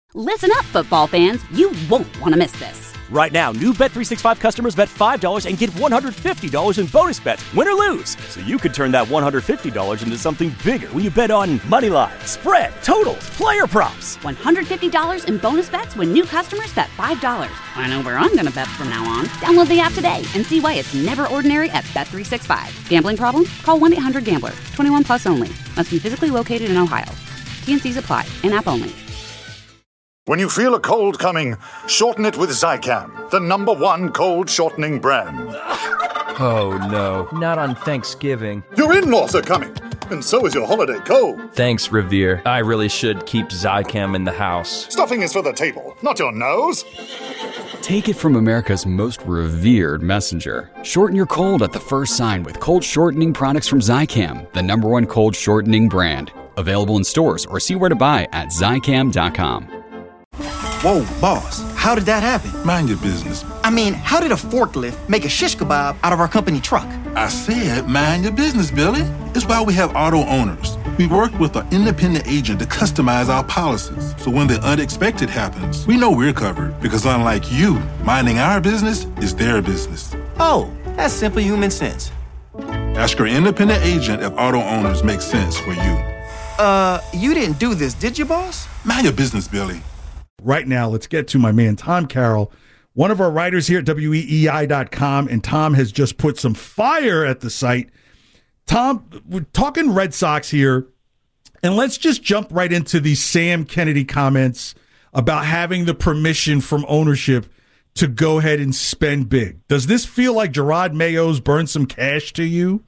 Listen up, football fans. You won't want to miss this. Right now, new Bet365 customers bet $5 and get $150 in bonus bets, win or lose. So you could turn that $150 into something bigger when you bet on money line, spread, totals, player props. $150 in bonus bets when new customers bet $5. I know where I'm going to bet from now on. Download the app today and see why it's never ordinary at Bet365. Gambling problem? Call 1-800-GAMBLER. 21 plus only. Must be physically located in Ohio. T&Cs apply. In-app only. When you feel a cold coming, shorten it with Zicam, the #1 cold shortening brand. Oh no, not on Thanksgiving. Your in-laws are coming, and so is your holiday cold. Thanks, Revere. I really should keep Zicam in the house. Stuffing is for the table, not your nose. Take it from America's most revered messenger. Shorten your cold at the first sign with cold shortening products from Zicam, the #1 cold shortening brand. Available in stores or see where to buy at Zicam.com. Whoa, boss, how did that happen? Mind your business. I mean, how did a forklift make a shish kebab out of our company truck? I said mind your business, Billy. It's why we have auto owners. We work with an independent agent to customize our policies. So when the unexpected happens, we know we're covered. Because unlike you, minding our business is their business. Oh, that's simple human sense. Ask your independent agent if auto owners make sense for you. You didn't do this, did you, boss? Mind your business, Billy. Right now, let's get to my man, Tom Carroll, one of our writers here at WEEI.com, and Tom has just put some fire at the site. Tom, we're talking Red Sox here, and let's just jump right into the Sam Kennedy comments about having the permission from ownership to go ahead and spend big. Does this feel like Gerard Mayo's burned some cash to you?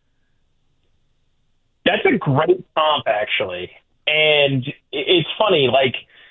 That's a great comp, actually. And it's funny, like,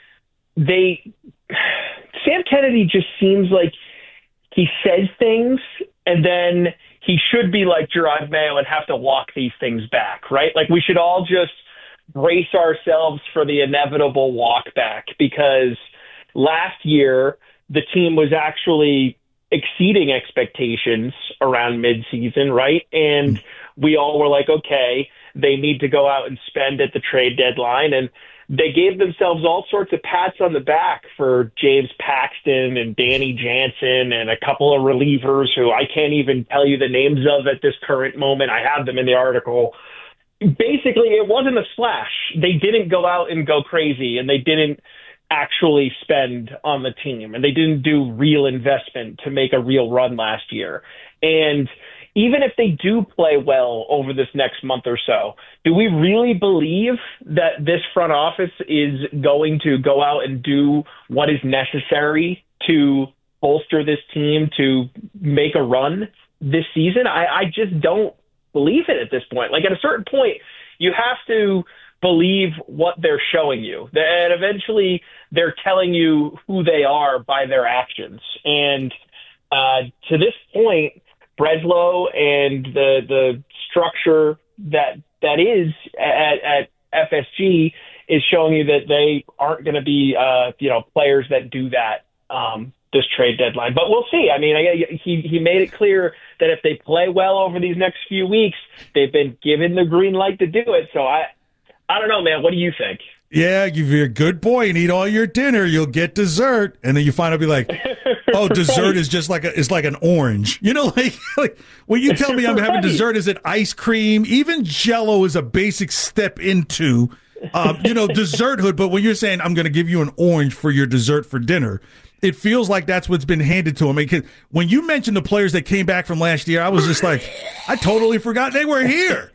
Sam Kennedy just seems like he says things and then he should be like Gerard Mayo and have to walk these things back, right? Like we should all just brace ourselves for the inevitable walk back because last year the team was actually exceeding expectations around midseason, right? And we all were like, okay, they need to go out and spend at the trade deadline. And they gave themselves all sorts of pats on the back for James Paxton and Danny Jansen and a couple of relievers who I can't even tell you the names of at this current moment. I have them in the article. Basically, it wasn't a splash. They didn't go out and go crazy, and they didn't actually spend on the team, and they didn't do real investment to make a real run last year. And even if they do play well over this next month or so, do we really believe that this front office is going to go out and do what is necessary to bolster this team to make a run this season? I just don't believe it at this point. Like at a certain point, you have to believe what they're showing you. And eventually they're telling you who they are by their actions. And to this point, Breslow and the structure that is at FSG is showing you that they aren't going to be players that do that this trade deadline. But we'll see. I mean, he made it clear that if they play well over these next few weeks, they've been given the green light to do it. So I don't know, man. What do you think? Yeah, if you're a good boy and eat all your dinner, you'll get dessert, and then you finally be like, "Oh, dessert is just like an orange." You know, like when you tell me I'm having dessert, is it ice cream? Even Jell-O is a basic step into, desserthood. But when you're saying I'm going to give you an orange for your dessert for dinner, it feels like that's what's been handed to him. Because when you mentioned the players that came back from last year, I was just like, I totally forgot they were here.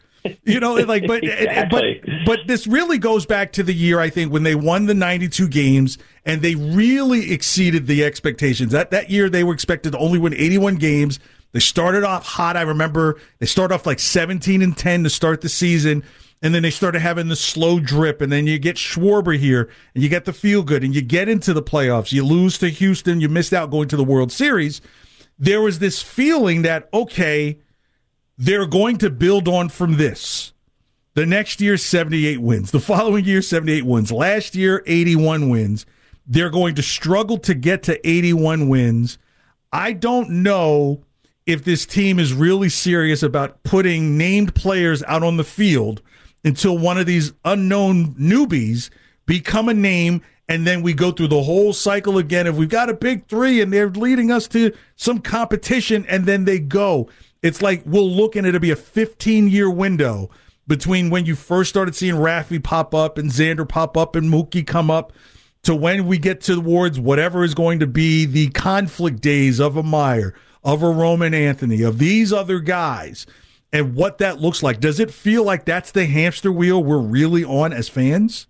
Exactly. But this really goes back to the year, I think, when they won the 92 games and they really exceeded the expectations. That year they were expected to only win 81 games. They started off hot. I remember they started off like 17-10 to start the season, and then they started having the slow drip, and then you get Schwarber here, and you get the feel good, and you get into the playoffs. You lose to Houston. You missed out going to the World Series. There was this feeling that, okay, they're going to build on from this. The next year, 78 wins. The following year, 78 wins. Last year, 81 wins. They're going to struggle to get to 81 wins. I don't know if this team is really serious about putting named players out on the field until one of these unknown newbies become a name and then we go through the whole cycle again. If we've got a big three and they're leading us to some competition, and then they go. It's like we'll look and it'll be a 15-year window between when you first started seeing Rafi pop up and Xander pop up and Mookie come up to when we get towards whatever is going to be the conflict days of a Meyer, of a Roman Anthony, of these other guys, and what that looks like. Does it feel like that's the hamster wheel we're really on as fans?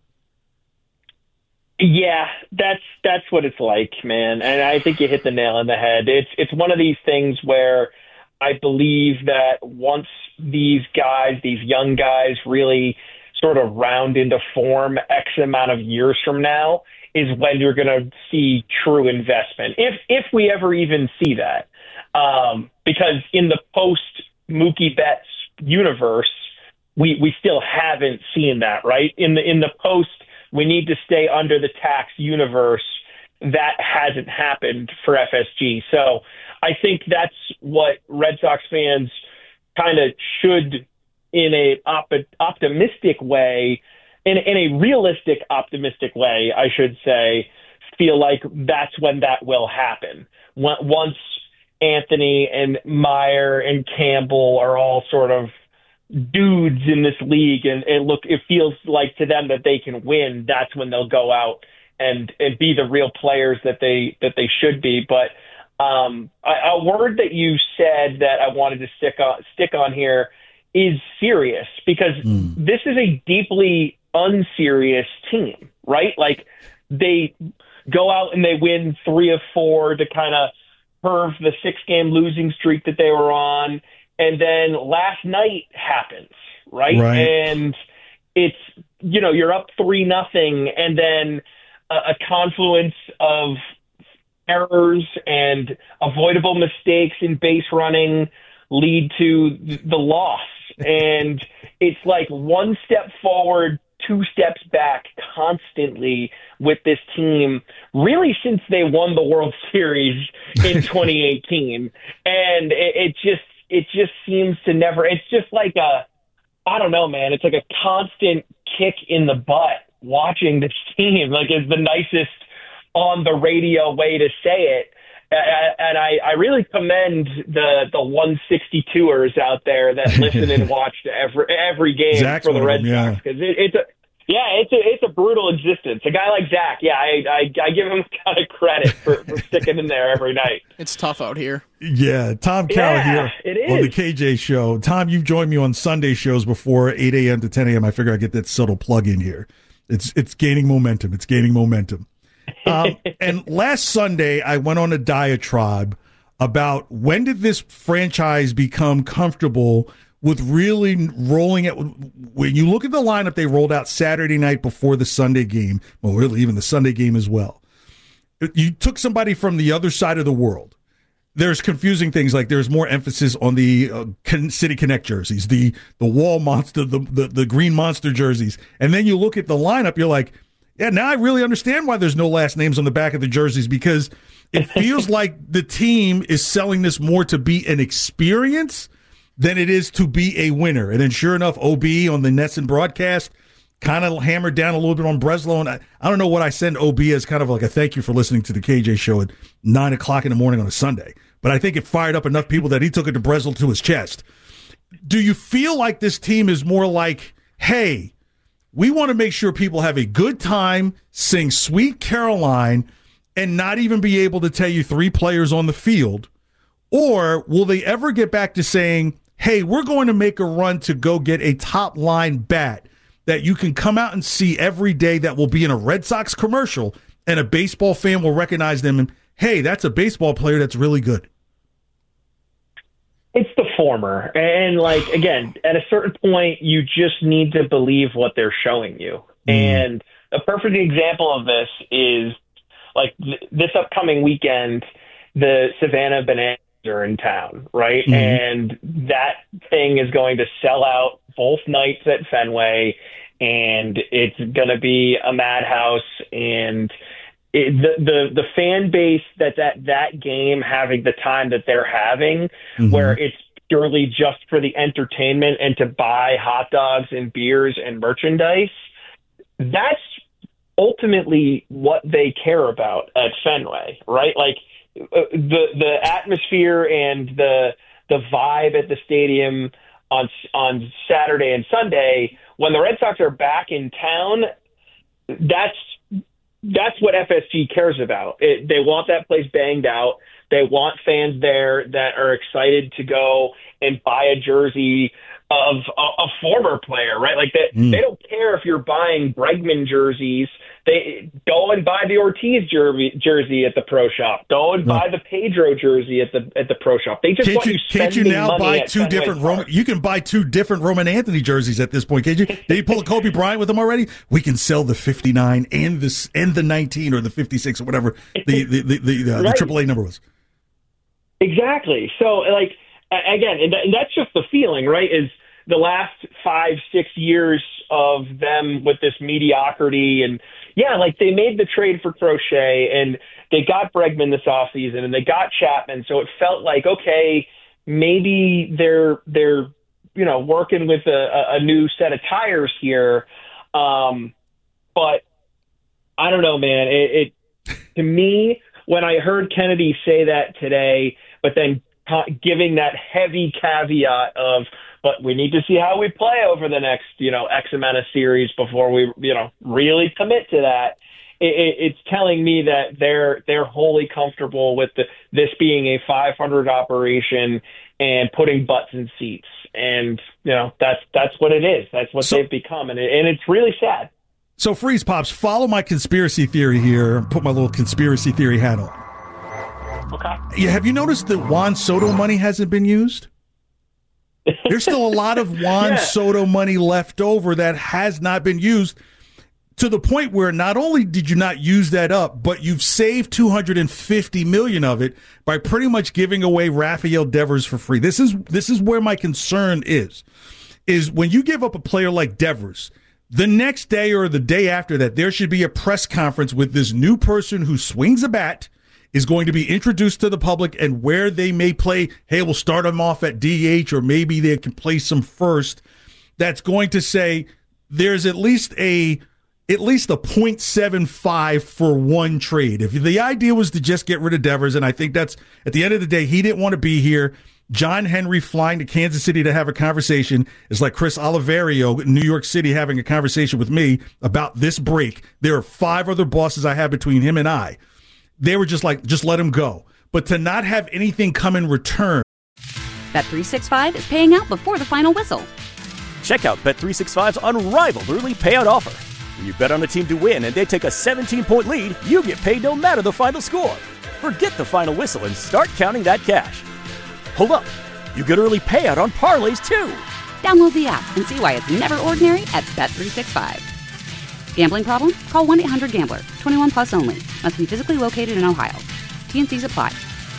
Yeah, that's what it's like, man. And I think you hit the nail on the head. It's one of these things where I believe that once these guys, these young guys, really sort of round into form X amount of years from now is when you're going to see true investment, if we ever even see that. Because in the post-Mookie Betts universe, we still haven't seen that, right? In the post, we need to stay under the tax universe, that hasn't happened for FSG. So I think that's what Red Sox fans kind of should, in a optimistic way, in a realistic optimistic way, I should say, feel like that's when that will happen. Once Anthony and Meyer and Campbell are all sort of dudes in this league, and it feels like to them that they can win, that's when they'll go out and be the real players that they should be. But a word that you said that I wanted to stick on here is serious, because this is a deeply unserious team, right? Like, they go out and they win 3 of 4 to kind of curve the 6-game losing streak that they were on. And then last night happens, right? And it's, you're up 3-0, and then a confluence of errors and avoidable mistakes in base running lead to the loss. And it's like one step forward, 2 steps back constantly with this team, really since they won the World Series in 2018. And it just seems to never, it's just like I don't know, man. It's like a constant kick in the butt watching this team. Like, it's the nicest on the radio way to say it. And I really commend the 162ers out there that listen and watch every game Zach's for the Red Sox, because it's a brutal existence. A guy like Zach, I give him kind of credit for sticking in there every night. It's tough out here. Yeah, Tom Coward here on the KJ Show. Tom, you've joined me on Sunday shows before 8 a.m. to 10 a.m. I figure I get that subtle plug in here. It's gaining momentum. It's gaining momentum. And last Sunday, I went on a diatribe about when did this franchise become comfortable with really rolling it. When you look at the lineup they rolled out Saturday night before the Sunday game, well, really even the Sunday game as well, you took somebody from the other side of the world. There's confusing things, like there's more emphasis on the City Connect jerseys, the wall monster, the green monster jerseys. And then you look at the lineup, you're like, yeah, now I really understand why there's no last names on the back of the jerseys, because it feels like the team is selling this more to be an experience than it is to be a winner. And then sure enough, OB on the NESN broadcast kind of hammered down a little bit on Breslow. And I don't know what I send OB as kind of like a thank you for listening to the KJ Show at 9 o'clock in the morning on a Sunday. But I think it fired up enough people that he took it to Breslow to his chest. Do you feel like this team is more like, hey, we want to make sure people have a good time, sing Sweet Caroline, and not even be able to tell you 3 players on the field? Or will they ever get back to saying, hey, we're going to make a run to go get a top-line bat that you can come out and see every day, that will be in a Red Sox commercial, and a baseball fan will recognize them, and, hey, that's a baseball player that's really good? It's the former. And, like, again, at a certain point, you just need to believe what they're showing you. And a perfect example of this is, like, this upcoming weekend, the Savannah Bananas are in town, right? And that thing is going to sell out both nights at Fenway, and it's going to be a madhouse. And the fan base that's at that game having the time that they're having, where it's purely just for the entertainment and to buy hot dogs and beers and merchandise, that's ultimately what they care about at Fenway, right? Like the atmosphere and the vibe at the stadium on Saturday and Sunday, when the Red Sox are back in town, that's what FSG cares about. They want that place banged out. They want fans there that are excited to go and buy a jersey of a former player, right? Like that. They don't care if you're buying Bregman jerseys. They go and buy the Ortiz jersey at the pro shop. Go and buy the Pedro jersey at the pro shop. They just want you spending Can't you now money buy two different you can buy two different Roman Anthony jerseys at this point, can't you? Did you pull a Kobe Bryant with them already? We can sell the 59 and the 19 or the 56 or whatever the AAA number was. Exactly. So, like, again, and that's just the feeling, right? Is the last 5-6 years of them with this mediocrity, and like they made the trade for Crochet, and they got Bregman this offseason, and they got Chapman, so it felt like, okay, maybe they're working with a new set of tires here, but I don't know, man. It to me, when I heard Kennedy say that today, but then giving that heavy caveat of, but we need to see how we play over the next, X amount of series before we, really commit to that. It's telling me that they're wholly comfortable with this being a 500 operation and putting butts in seats. And, that's what it is. That's what they've become. And it's really sad. So Freeze Pops, follow my conspiracy theory here. Put my little conspiracy theory hat on. Okay. Yeah, have you noticed that Juan Soto money hasn't been used? There's still a lot of Juan Soto money left over that has not been used, to the point where not only did you not use that up, but you've saved $250 million of it by pretty much giving away Rafael Devers for free. This is where my concern is when you give up a player like Devers, the next day or the day after that, there should be a press conference with this new person who swings a bat, is going to be introduced to the public, and where they may play. Hey, we'll start them off at DH, or maybe they can play some first. That's going to say there's at least a 0.75 for one trade. If the idea was to just get rid of Devers, and I think that's, at the end of the day, he didn't want to be here. John Henry flying to Kansas City to have a conversation is like Chris Oliverio in New York City having a conversation with me about this break. There are 5 other bosses I have between him and I. They were just like, just let him go. But to not have anything come in return. Bet365 is paying out before the final whistle. Check out Bet365's unrivaled early payout offer. When you bet on a team to win and they take a 17-point lead, you get paid no matter the final score. Forget the final whistle and start counting that cash. Hold up. You get early payout on parlays, too. Download the app and see why it's never ordinary at Bet365. Gambling problem? Call 1-800-GAMBLER. 21 plus only. Must be physically located in Ohio. T&Cs apply.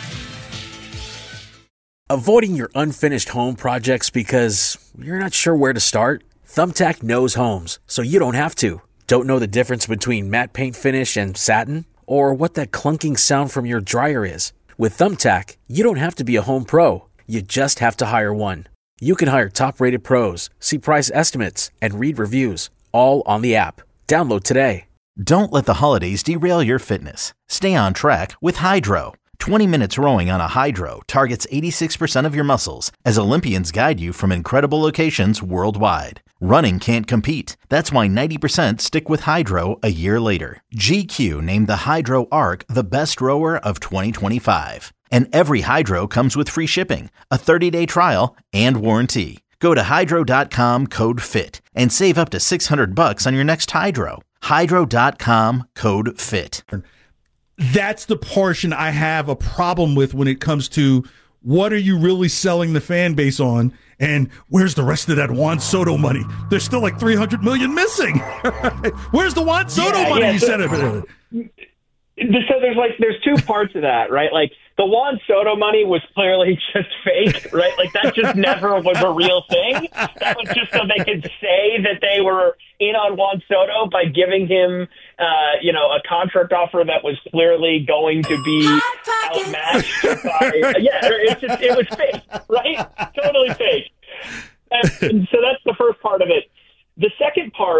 Avoiding your unfinished home projects because you're not sure where to start? Thumbtack knows homes, so you don't have to. Don't know the difference between matte paint finish and satin? Or what that clunking sound from your dryer is? With Thumbtack, you don't have to be a home pro. You just have to hire one. You can hire top-rated pros, see price estimates, and read reviews, all on the app. Download today. Don't let the holidays derail your fitness. Stay on track with Hydro. 20 minutes rowing on a Hydro targets 86% of your muscles as Olympians guide you from incredible locations worldwide. Running can't compete. That's why 90% stick with Hydro a year later. GQ named the Hydro Arc the best rower of 2025. And every Hydro comes with free shipping, a 30-day trial, and warranty. Go to hydro.com, code FIT, and save up to $600 on your next Hydro. Hydro.com, code FIT. That's the portion I have a problem with when it comes to what are you really selling the fan base on, and where's the rest of that Juan Soto money? There's still like $300 million missing. Where's the Juan Soto money you said it? So there's 2 parts of that, right? Like the Juan Soto money was clearly just fake, right? Like that just never was a real thing. That was just so they could say that they were in on Juan Soto by giving him, a contract offer that was clearly going to be outmatched by. It was fake, right? Totally fake. And so that's the first part of it. The second part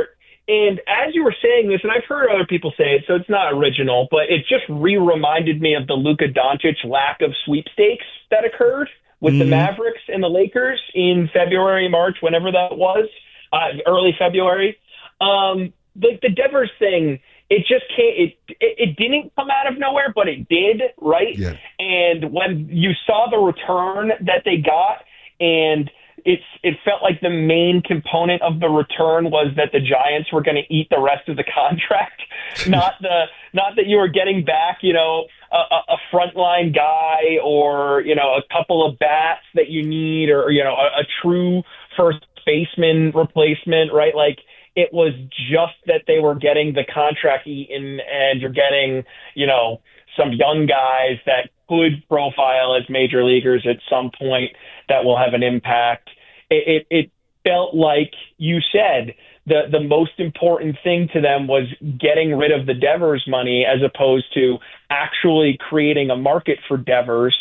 And as you were saying this, and I've heard other people say it, so it's not original, but it just reminded me of the Luka Doncic lack of sweepstakes that occurred with the Mavericks and the Lakers in February, March, whenever that was, early February. The Devers thing, it just can't. It didn't come out of nowhere, but it did, right? Yeah. And when you saw the return that they got, and it felt like the main component of the return was that the Giants were going to eat the rest of the contract, not that you were getting back, a frontline guy or, a couple of bats that you need or, a true first baseman replacement, right? Like, it was just that they were getting the contract eaten and you're getting, some young guys that could profile as major leaguers at some point that will have an impact. It felt like you said the most important thing to them was getting rid of the Devers money as opposed to actually creating a market for Devers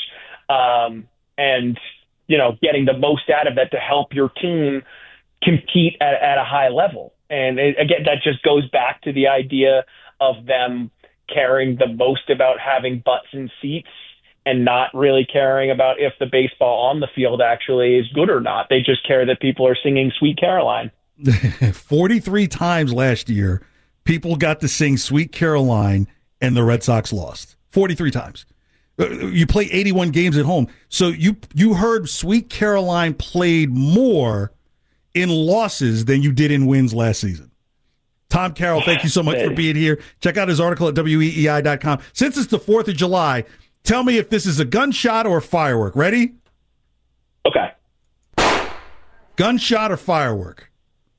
and, getting the most out of that to help your team compete at a high level. And again, that just goes back to the idea of them caring the most about having butts in seats and not really caring about if the baseball on the field actually is good or not. They just care that people are singing Sweet Caroline. 43 times last year, people got to sing Sweet Caroline and the Red Sox lost. 43 times. You play 81 games at home. So you heard Sweet Caroline played more in losses than you did in wins last season. Tom Carroll, thank you so much for being here. Check out his article at weei.com. Since it's the 4th of July, tell me if this is a gunshot or a firework. Ready? Okay. Gunshot or firework?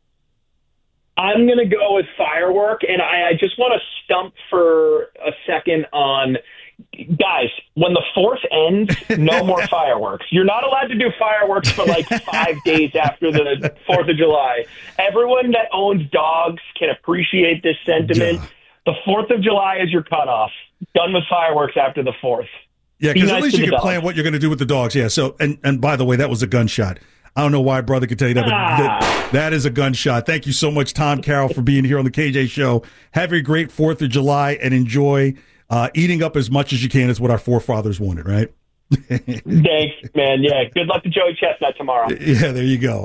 I'm going to go with firework, and I just want to stump for a second on, guys, when the 4th ends, no more fireworks. You're not allowed to do fireworks for like 5 days after the 4th of July. Everyone that owns dogs can appreciate this sentiment. Yeah. The 4th of July is your cutoff. Done with fireworks after the 4th. Yeah, because at least you can plan what you're going to do with the dogs. Yeah, so, and by the way, that was a gunshot. I don't know why brother could tell you that, but that is a gunshot. Thank you so much, Tom Carroll, for being here on the KJ Show. Have a great 4th of July and enjoy eating up as much as you can is what our forefathers wanted, right? Thanks, man. Yeah, good luck to Joey Chestnut tomorrow. Yeah, there you go.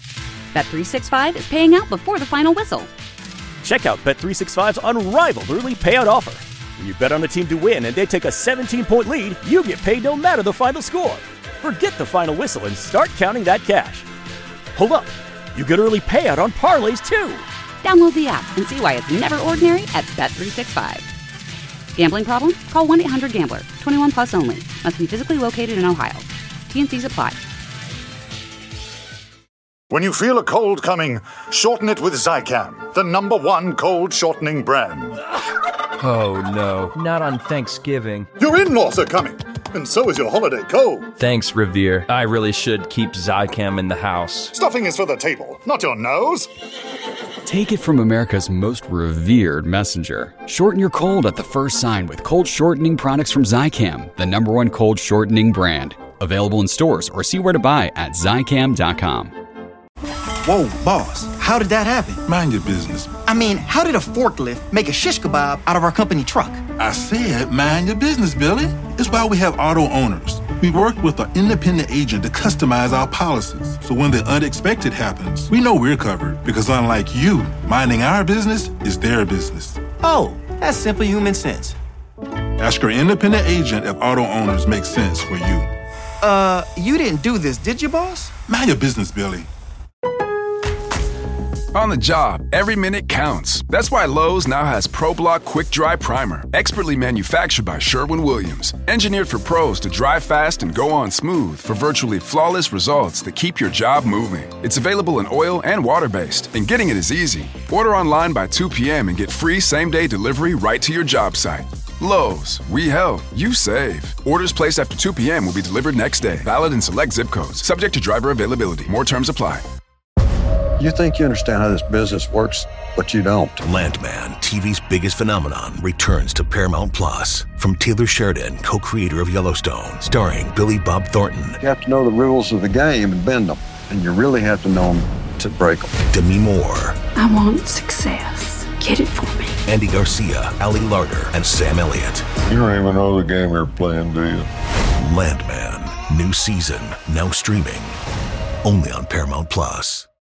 Bet365 is paying out before the final whistle. Check out Bet365's unrivaled early payout offer. When you bet on a team to win and they take a 17-point lead, you get paid no matter the final score. Forget the final whistle and start counting that cash. Hold up. You get early payout on parlays, too. Download the app and see why it's never ordinary at Bet365. Gambling problem? Call 1-800-GAMBLER. 21 plus only. Must be physically located in Ohio. T&Cs apply. When you feel a cold coming, shorten it with Zicam, the #1 cold shortening brand. Oh, no. Not on Thanksgiving. Your in-laws are coming, and so is your holiday cold. Thanks, Revere. I really should keep Zicam in the house. Stuffing is for the table, not your nose. Take it from America's most revered messenger. Shorten your cold at the first sign with cold shortening products from Zicam, the #1 cold shortening brand. Available in stores or see where to buy at Zicam.com. Whoa, boss, how did that happen? Mind your business. I mean, how did a forklift make a shish kebab out of our company truck? I said mind your business, Billy. It's why we have auto owners. We work with an independent agent to customize our policies. So when the unexpected happens, we know we're covered. Because unlike you, minding our business is their business. Oh, that's simple human sense. Ask your independent agent if auto owners make sense for you. You didn't do this, did you, boss? Mind your business, Billy. On the job, every minute counts. That's why Lowe's now has ProBlock Quick Dry Primer, expertly manufactured by Sherwin-Williams. Engineered for pros to dry fast and go on smooth for virtually flawless results that keep your job moving. It's available in oil and water-based, and getting it is easy. Order online by 2 p.m. and get free same-day delivery right to your job site. Lowe's, we help, you save. Orders placed after 2 p.m. will be delivered next day. Valid in select zip codes. Subject to driver availability. More terms apply. You think you understand how this business works, but you don't. Landman, TV's biggest phenomenon, returns to Paramount Plus. From Taylor Sheridan, co-creator of Yellowstone, starring Billy Bob Thornton. You have to know the rules of the game and bend them. and you really have to know them to break them. Demi Moore, I want success. Get it for me. Andy Garcia, Ali Larter, and Sam Elliott. You don't even know the game you're playing, do you? Landman, new season, now streaming, only on Paramount Plus.